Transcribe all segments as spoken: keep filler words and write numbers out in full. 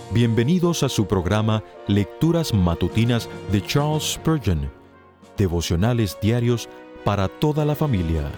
Bienvenidos a su programa Lecturas Matutinas de Charles Spurgeon, devocionales diarios para toda la familia.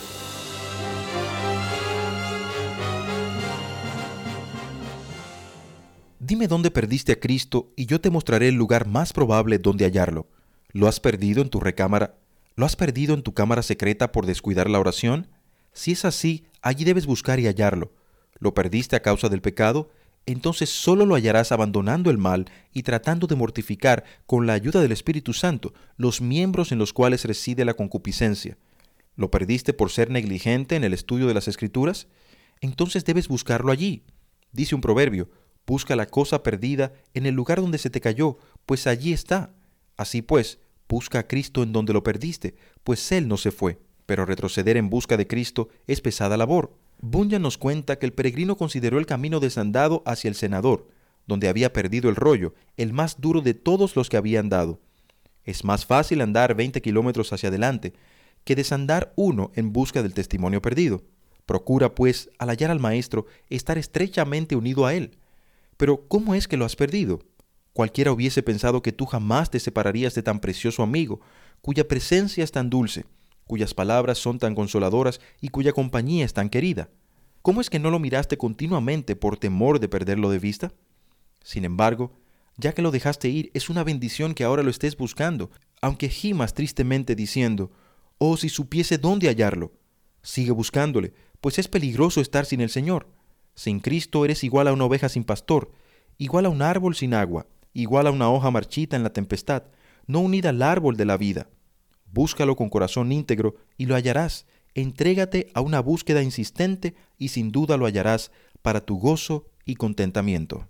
Dime dónde perdiste a Cristo y yo te mostraré el lugar más probable donde hallarlo. ¿Lo has perdido en tu recámara? ¿Lo has perdido en tu cámara secreta por descuidar la oración? Si es así, allí debes buscar y hallarlo. ¿Lo perdiste a causa del pecado? Entonces solo lo hallarás abandonando el mal y tratando de mortificar, con la ayuda del Espíritu Santo, los miembros en los cuales reside la concupiscencia. ¿Lo perdiste por ser negligente en el estudio de las Escrituras? Entonces debes buscarlo allí. Dice un proverbio: busca la cosa perdida en el lugar donde se te cayó, pues allí está. Así pues, busca a Cristo en donde lo perdiste, pues Él no se fue. Pero retroceder en busca de Cristo es pesada labor. Bunyan nos cuenta que el peregrino consideró el camino desandado hacia el cenador, donde había perdido el rollo, el más duro de todos los que había andado. Es más fácil andar veinte kilómetros hacia adelante que desandar uno en busca del testimonio perdido. Procura, pues, al hallar al Maestro, estar estrechamente unido a Él. Pero, ¿cómo es que lo has perdido? Cualquiera hubiese pensado que tú jamás te separarías de tan precioso amigo, cuya presencia es tan dulce, cuyas palabras son tan consoladoras y cuya compañía es tan querida. ¿Cómo es que no lo miraste continuamente por temor de perderlo de vista? Sin embargo, ya que lo dejaste ir, es una bendición que ahora lo estés buscando, aunque gimas tristemente diciendo: «Oh, si supiese dónde hallarlo». Sigue buscándole, pues es peligroso estar sin el Señor. Sin Cristo eres igual a una oveja sin pastor, igual a un árbol sin agua, igual a una hoja marchita en la tempestad, no unida al árbol de la vida. Búscalo con corazón íntegro y lo hallarás. Entrégate a una búsqueda insistente y sin duda lo hallarás para tu gozo y contentamiento.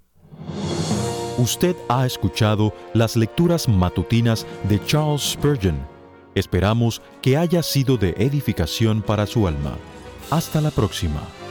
Usted ha escuchado las lecturas matutinas de Charles Spurgeon. Esperamos que haya sido de edificación para su alma. Hasta la próxima.